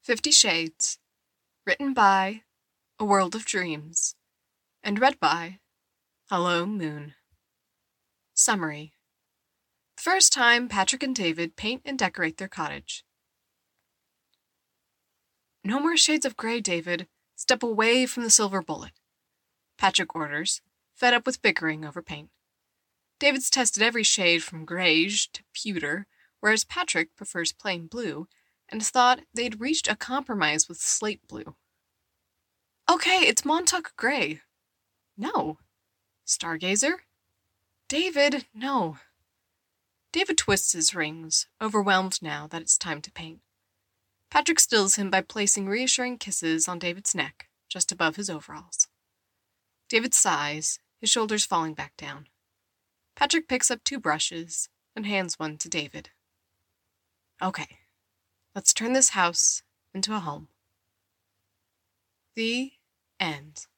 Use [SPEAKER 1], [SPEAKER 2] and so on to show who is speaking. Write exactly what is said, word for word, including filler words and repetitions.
[SPEAKER 1] Fifty Shades, written by A World of Dreams, and read by Hello Moon. Summary. The first time Patrick and David paint and decorate their cottage. No more shades of gray, David. Step away from the silver bullet. Patrick orders, fed up with bickering over paint. David's tested every shade from greige to pewter, whereas Patrick prefers plain blue, and thought they'd reached a compromise with slate blue. Okay, it's Montauk Gray. No. Stargazer? David, no. David twists his rings, overwhelmed now that it's time to paint. Patrick stills him by placing reassuring kisses on David's neck, just above his overalls. David sighs, his shoulders falling back down. Patrick picks up two brushes and hands one to David. Okay, let's turn this house into a home. The end.